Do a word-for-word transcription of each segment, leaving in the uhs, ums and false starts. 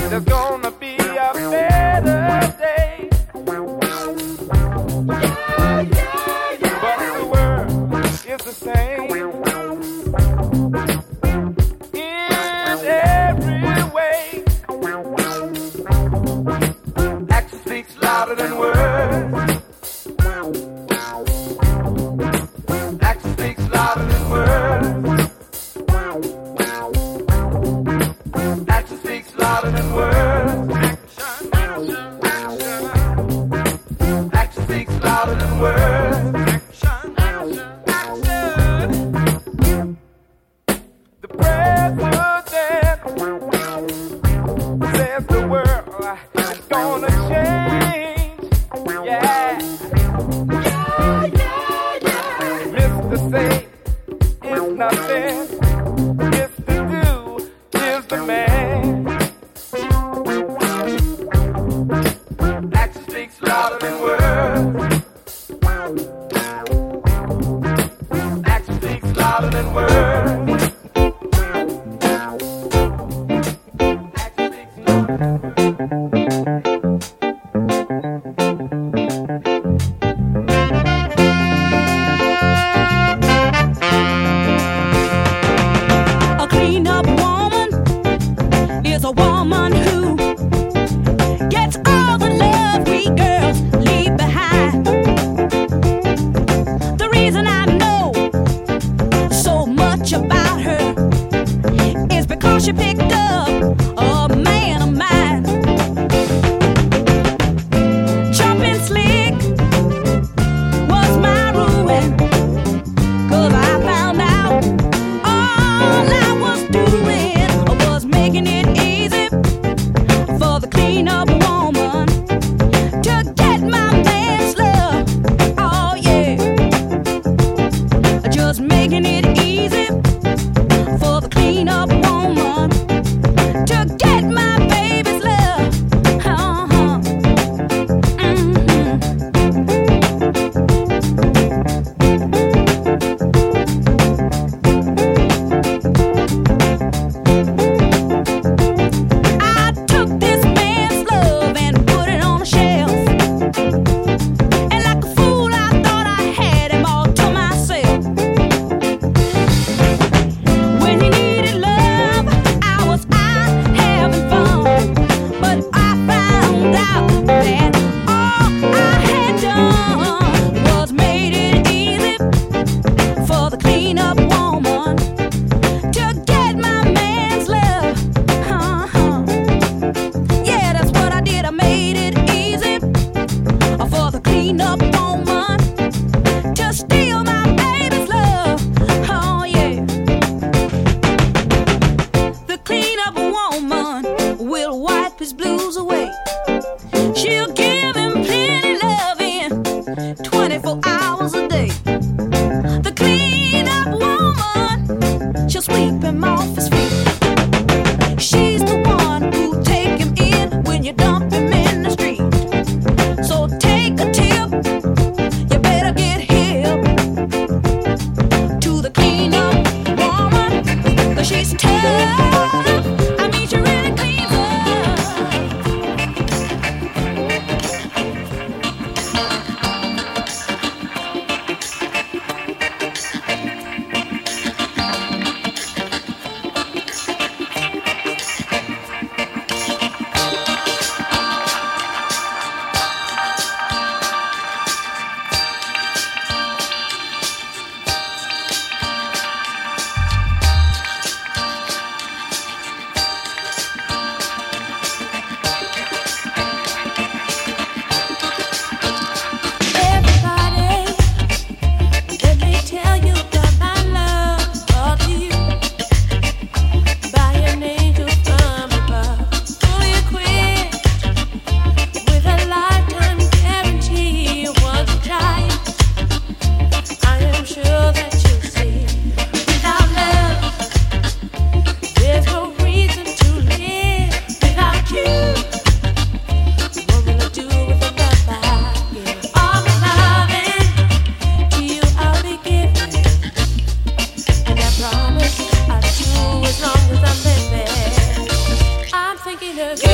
There's gonna be a better day. Yeah, yeah, yeah. But the world is the same in every way. Action speaks louder than words. Action speaks louder than words. Action speaks louder than words. Action, action, action. Action speaks louder than words. Action, action, action. The president says the world is gonna change. Yeah. Yeah, yeah, yeah. Mister Say is nothing. Mister Do is the man. Action speaks louder than words. Action speaks louder than words. Action speaks louder. A clean-up woman is a woman who gets all the love we girls leave behind. The reason I know so much about her is because she picked up a man of mine. Jumping slick was my ruin, 'cause I found out all I was doing was making it easy for the clean-up woman to get my man's love. Oh yeah, just making it easy for the clean-up woman to get my baby's love. Uh-huh. Mhm. I took this man's love and put it on a shelf, and like a fool I thought I had him all to myself. When he needed love, I was out having fun, but I found out that all I had done was made it easy for the clean-up woman to get my man's love. Uh-huh. Yeah, that's what I did. I made it easy for the clean-up woman to steal my baby's love. Oh yeah. The clean-up woman will wipe his blues away. She'll give him plenty loving twenty-four hours a day. The clean-up woman, she'll sweep him off his feet. She's the one who'll take him in when you dump him in the street. So take a tip, you better get hip to the clean-up woman, 'cause she's tough. I mean, she really cleans up.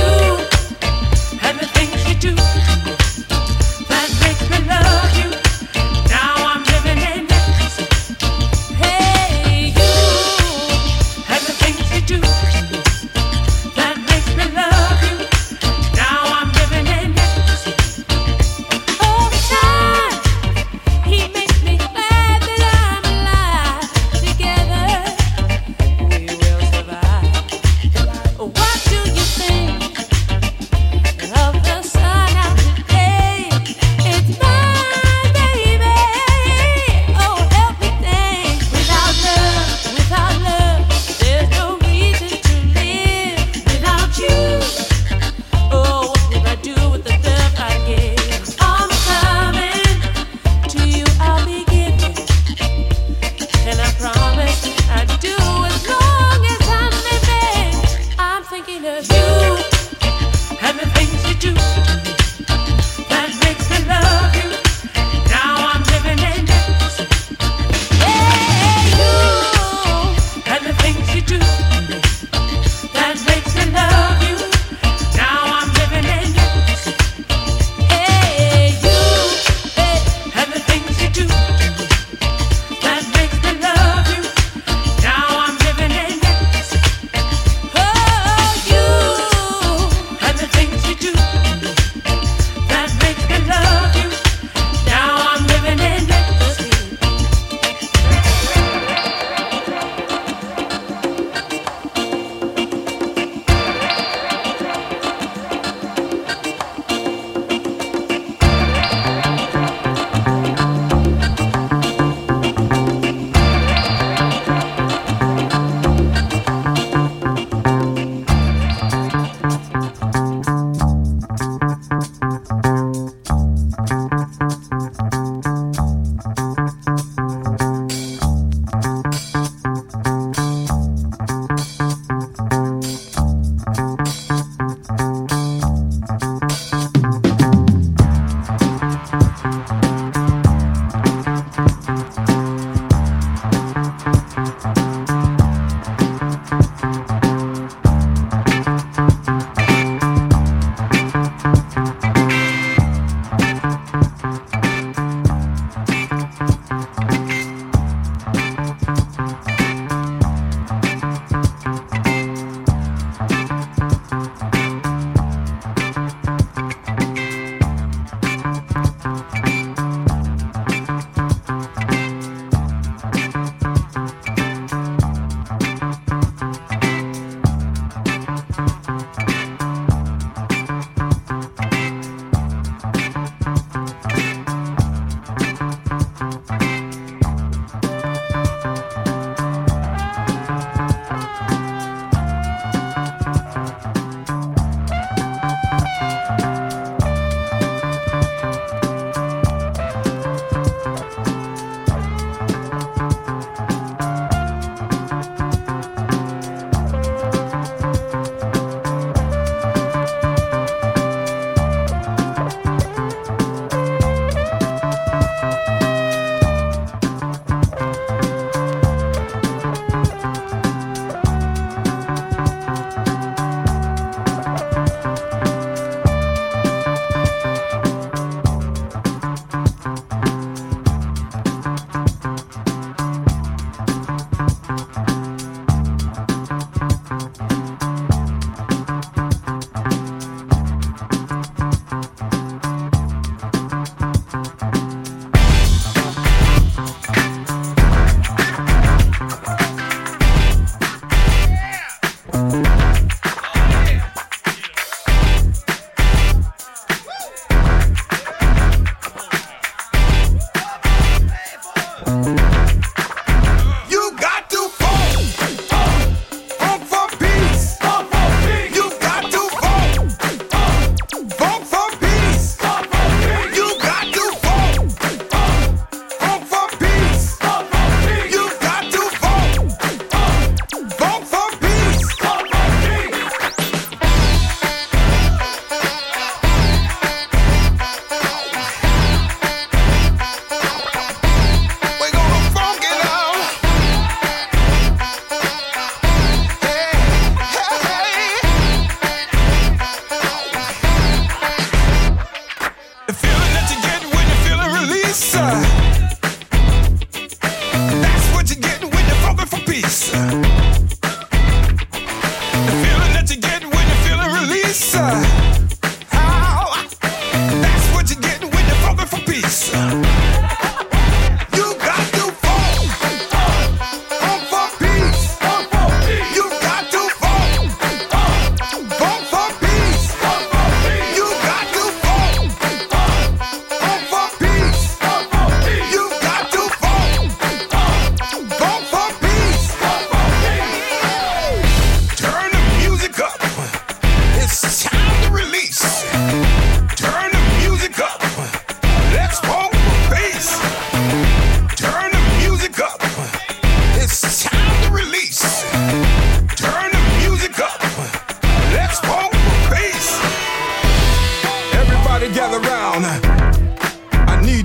What do you think of the sun out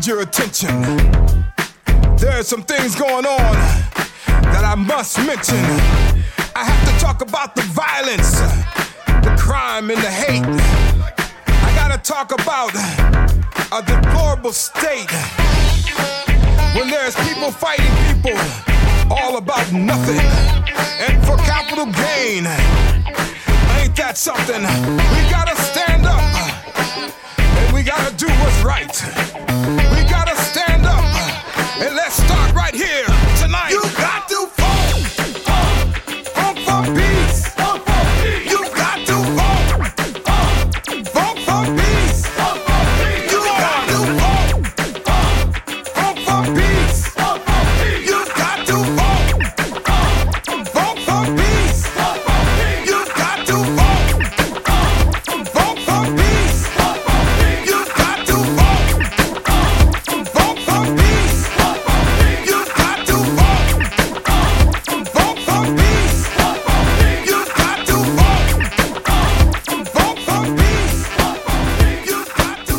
your attention. There are some things going on that I must mention. I have to talk about the violence, the crime and the hate. I gotta talk about a deplorable state when there's people fighting people all about nothing and for capital gain. Ain't that something? We gotta stand up and we gotta do what's right. We gotta stand up and let's start right here tonight. You got to vote, vote for peace. Vote for peace. You got to vote, vote for peace. Vote for peace. You got to vote, vote for peace. Vote for peace. You got to vote, vote for peace. Vote for peace. You got to vote, vote for peace. Vote for peace. You got to vote, vote for peace. You got to vote, vote for peace. You got to vote, vote for peace. You got to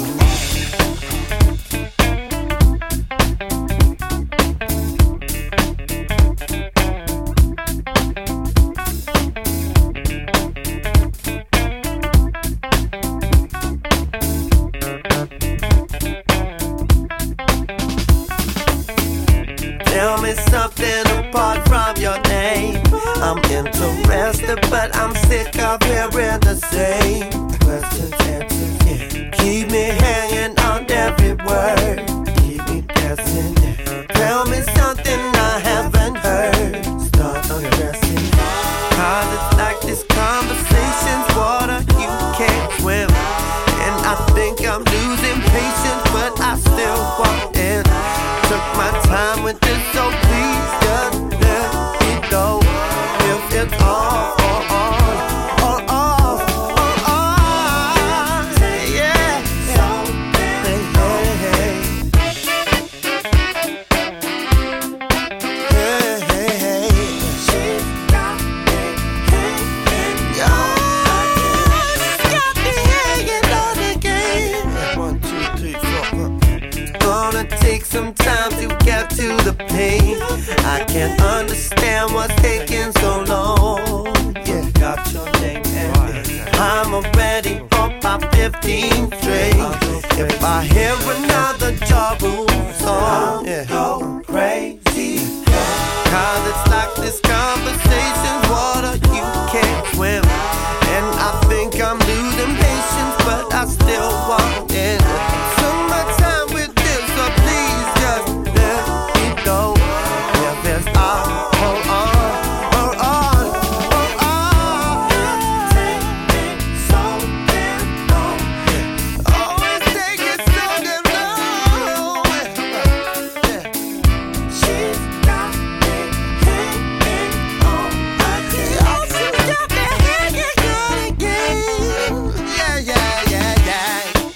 Tell me something apart from your name. I'm interested, but I'm sick of hearing the same questions, answers, yeah. Keep me hanging on every word. Keep me guessing, yeah. Tell me something I haven't heard. Start undressing. Cause it's like this conversation's water you can't swim. And I think I'm losing patience, but I still walk in. Took my time with this, so please just let me know if it's all or on, or off, or on. Yeah. Hey, hey, hey. Hey, hey, hey. She's got me hanging on. Got me hanging on again. One, two, three, four. Gonna take some time to get to the pain. I can't understand what's taking so long. Yeah, got your name and I'm already on my fifteenth straight. If I hear another Ja Rule song, yeah, go crazy. Cause it's like this conversation's water you can't swim. And I think I'm losing patience, but I still want it. Took my time with this, so please just let me know if it's all or on, or on, or on. Take me so damn long. Always take it so damn long. Yeah. She's got me hanging on again. Oh, she's got me hanging on again. Yeah, yeah, yeah, yeah.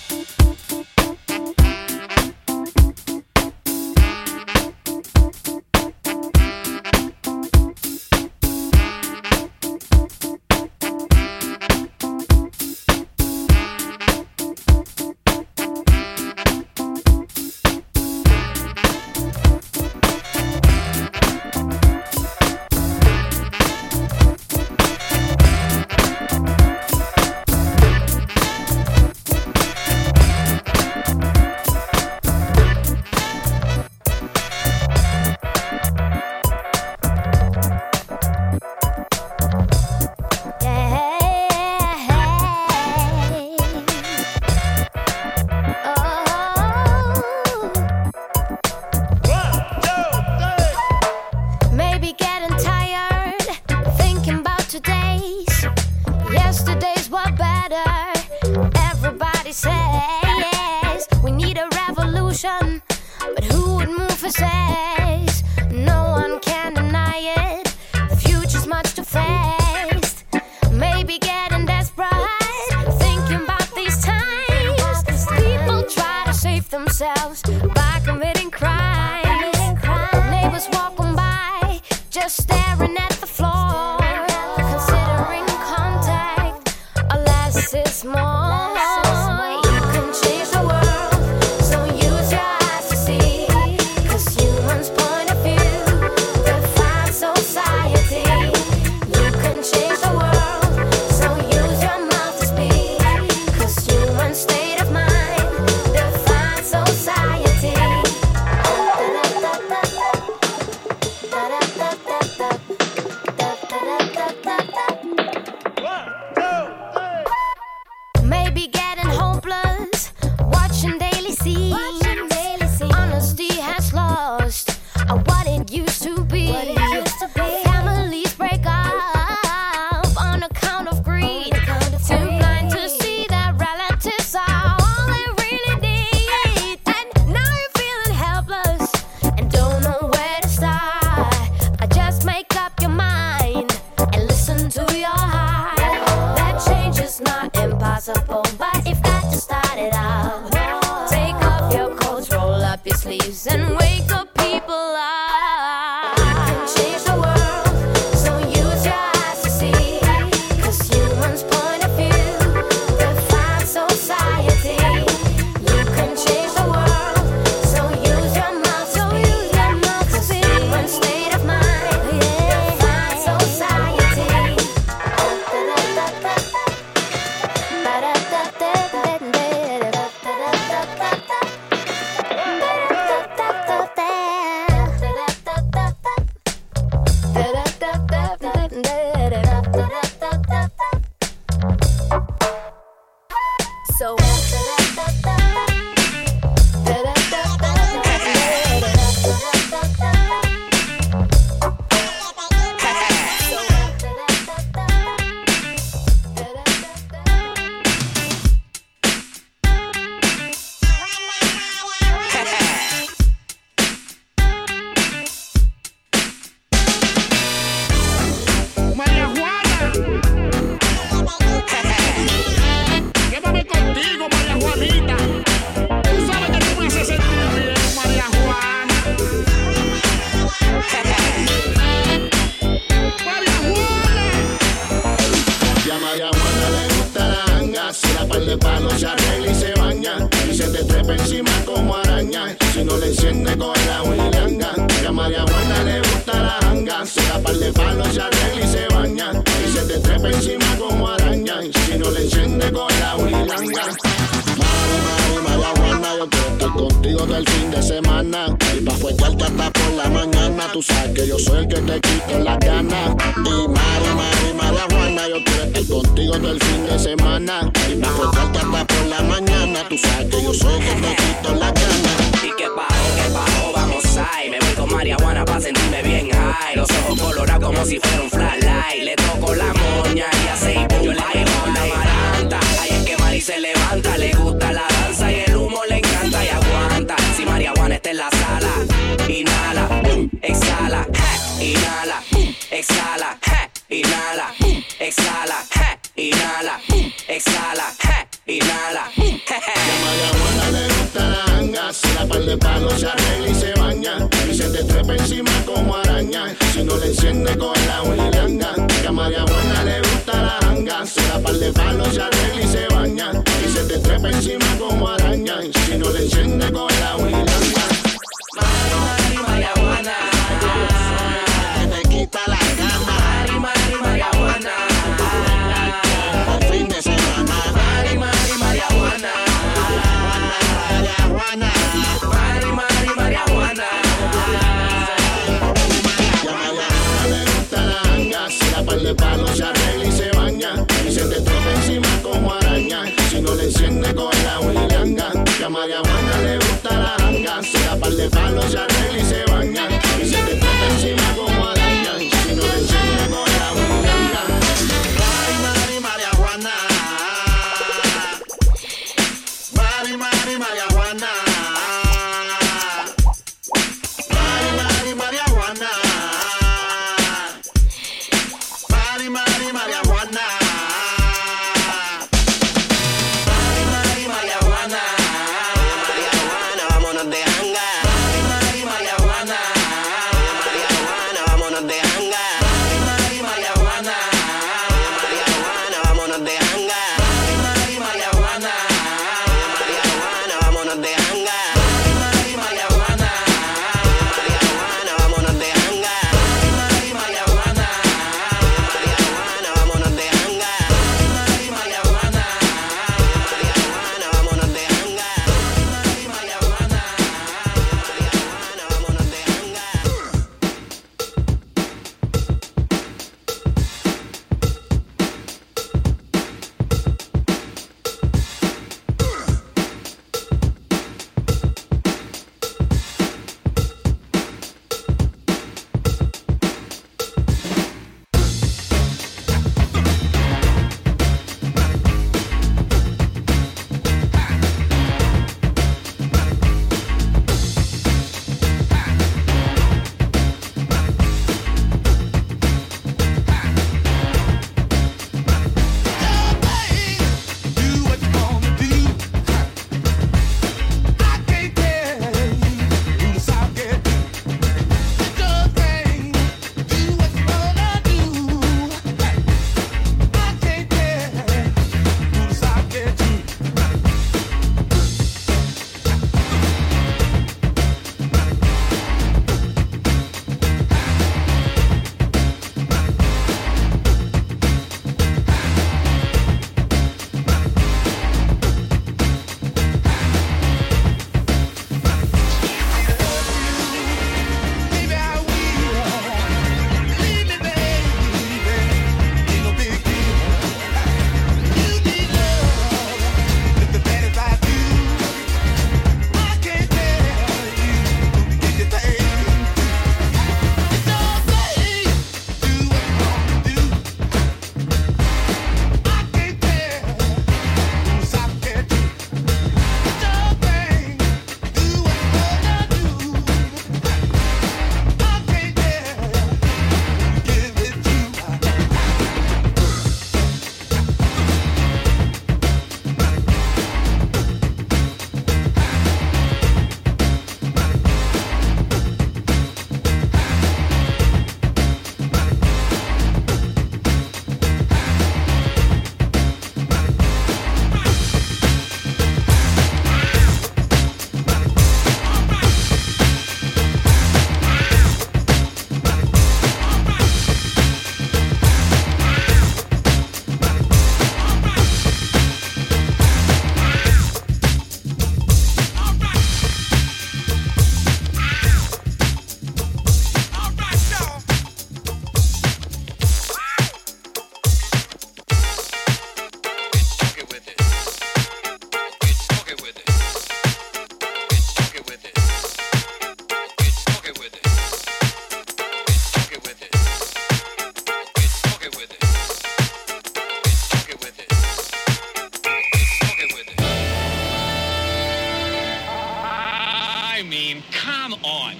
Maybe getting tired, thinking about today's. Yesterday's were better. Everybody says we need a revolution, but who would move for says? No one can deny it. The future's much too fast. Maybe getting desperate, thinking about these times. People try to save themselves by committing crimes. Neighbors walking by, just staring at the floor, considering contact, or less is more. You can change the world, so use your eyes be. What it used to be. Families break up on account of greed. Too blind to see that relatives are all they really need. And now you're feeling helpless and don't know where to start. I just make up your mind and listen to your heart. That change is not impossible, but you've got to start it out. Take off your coats, roll up your sleeves, and wake up people up. You can change the world, so use your eyes to see. 'Cause humans' point of view defines society. You can change the world, so use your mouth, so use your mouth to see. Human state of mind defines society. So María Juana, llévame contigo, María Juanita. Tú sabes que tú me haces sentir bien, María Juana. María Juana. Y a María Juana le gusta la hanga. Si la par de palos se arregla y se baña y se te trepa encima como araña. Si no le enciende con la huilanga. Y a María Juana le gusta la hanga. Si la par de palos se arregla y se baña y se te trepa encima como araña. Y si no le enciende con la huilanga. Mari, Mari, María Juana, yo quiero estar contigo todo el fin de semana. Y pa' fuetarte hasta por la mañana. Tú sabes que yo soy el que te quito las ganas. Y Mari, Mari, María Juana, yo quiero estar contigo todo el fin de semana. Y pa' fuetarte hasta por la mañana. Tú sabes que yo soy el que te quito las ganas. Y que bajo, que bajo, vamos ahí. Me voy con María Juana pa' sentirme bien high. Los ojos colorados como si fuera un flashlight. Le toco la moña y hace y boom. Yo le pego la maranta. Ahí es que Mari se levanta. Le gusta la danza y el humo le encanta y aguanta. Si María Juana está en la sala, inhala, boom, exhala, ja, inhala, boom, exhala, ja, inhala, boom, exhala, ja, inhala, boom, exhala, ja, inhala, boom, ja, ja. Y a María Juana le gusta la hanga. Si la par de palos se arregla y se baña y se te trepa encima como araña. Si no le enciende con la huilanga. Y a María Juana le gusta la hanga. Si la par de palos se arregla y se baña y se te trepa encima como araña. Y si no le enciende con la huilanga. Mari, Mari, María Juana. Te quita la gana. Mari, Mari, María Juana. El fin de semana. Mari, Mari, María Juana. María Juana. Mari, Mari, María Juana. Y a María Juana le gusta la hanga. Si la par de palos se arregla y se baña y se te trepa encima como araña. Si no le enciende con la huilanga. Y a María Juana le gusta la hanga. Si la par de palos se arregla y se baña y se te trepa encima como araña. Y si no le enciende con la huilanga. Mari, Mari, María Juana. Mari, Mari, María Juana. Mari, Mari, María Juana. Mari, Mari, María Juana. Mari, Mari, María Juana. María Juana, vámonos de hanga. Mari, Mari, María Juana.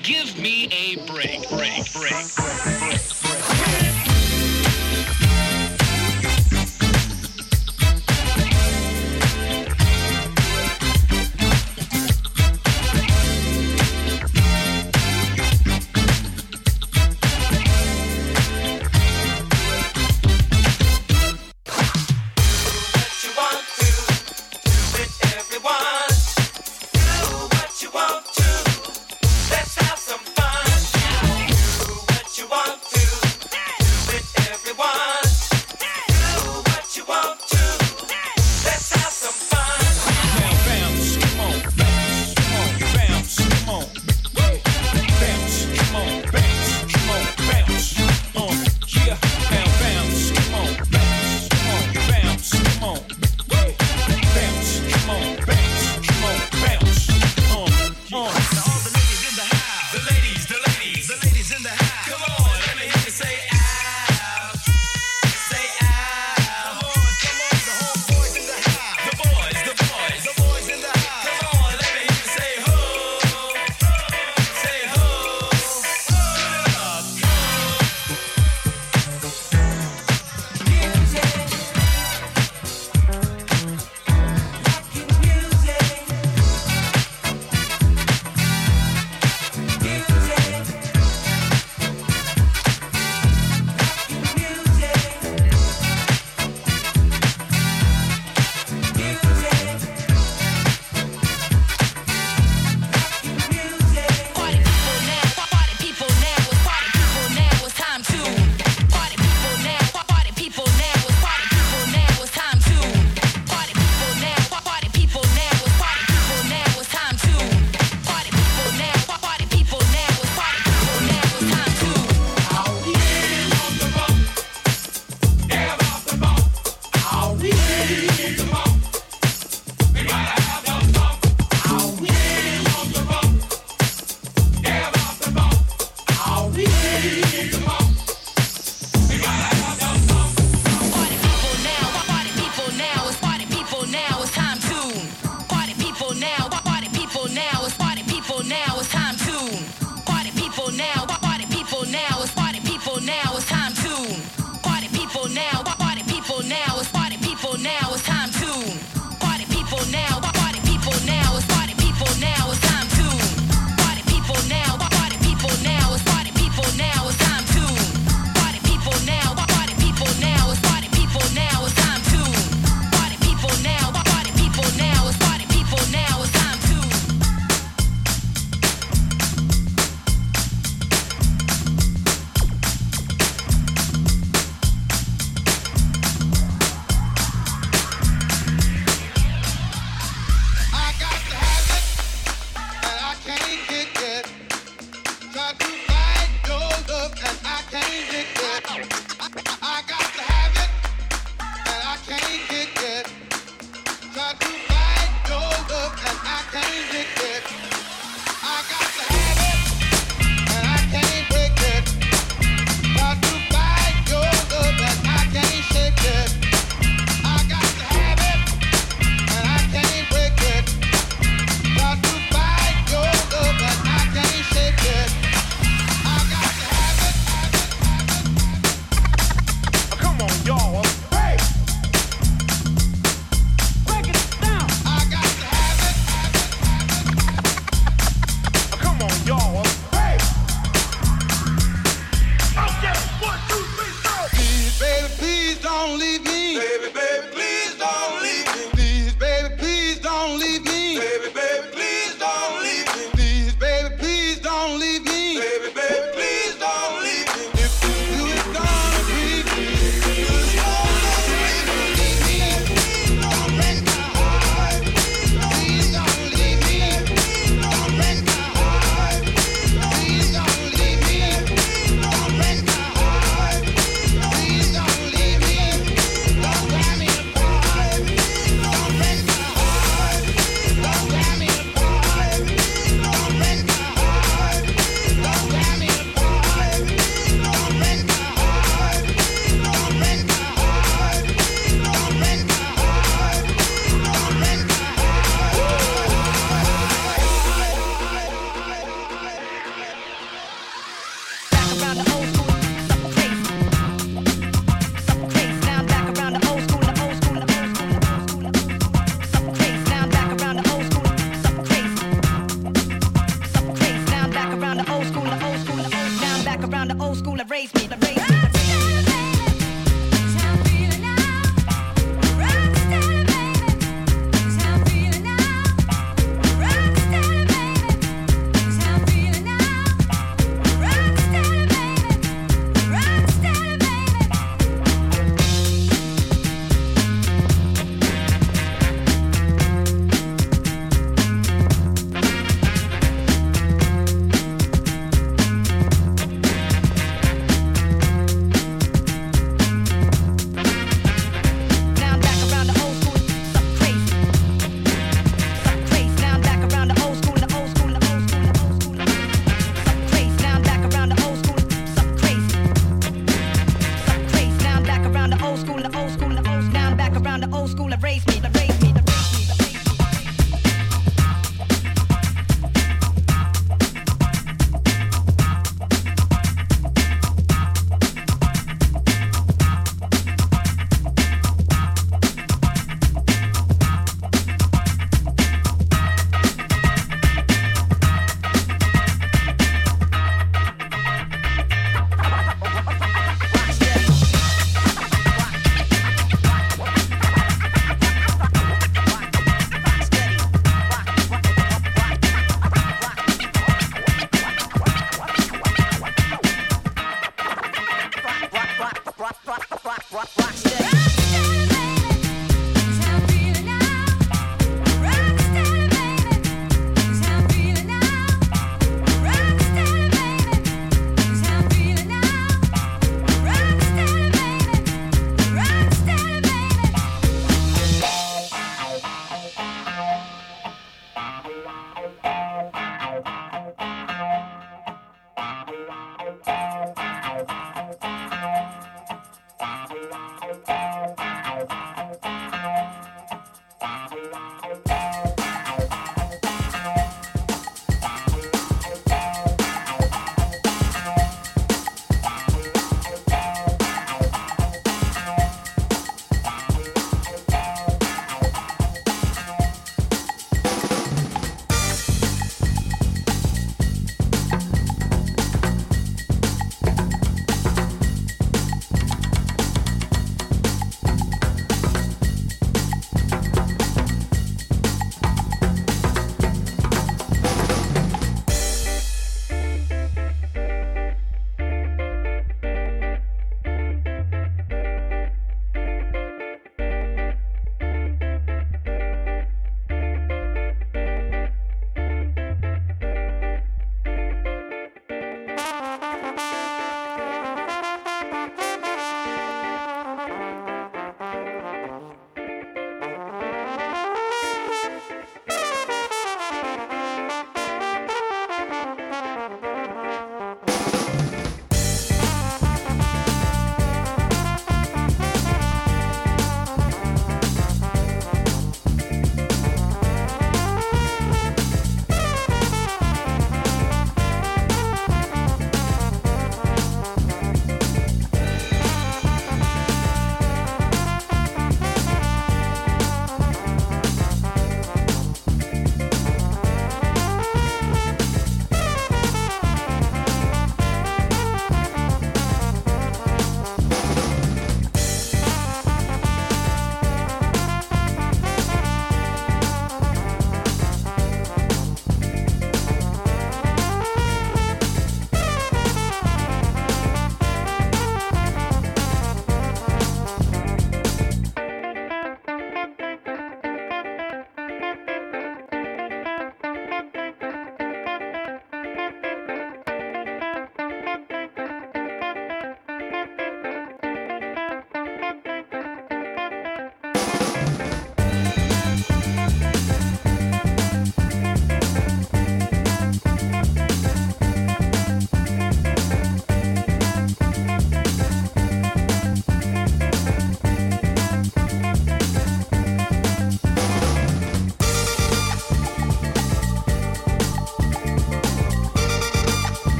Give me a break, break, break, break.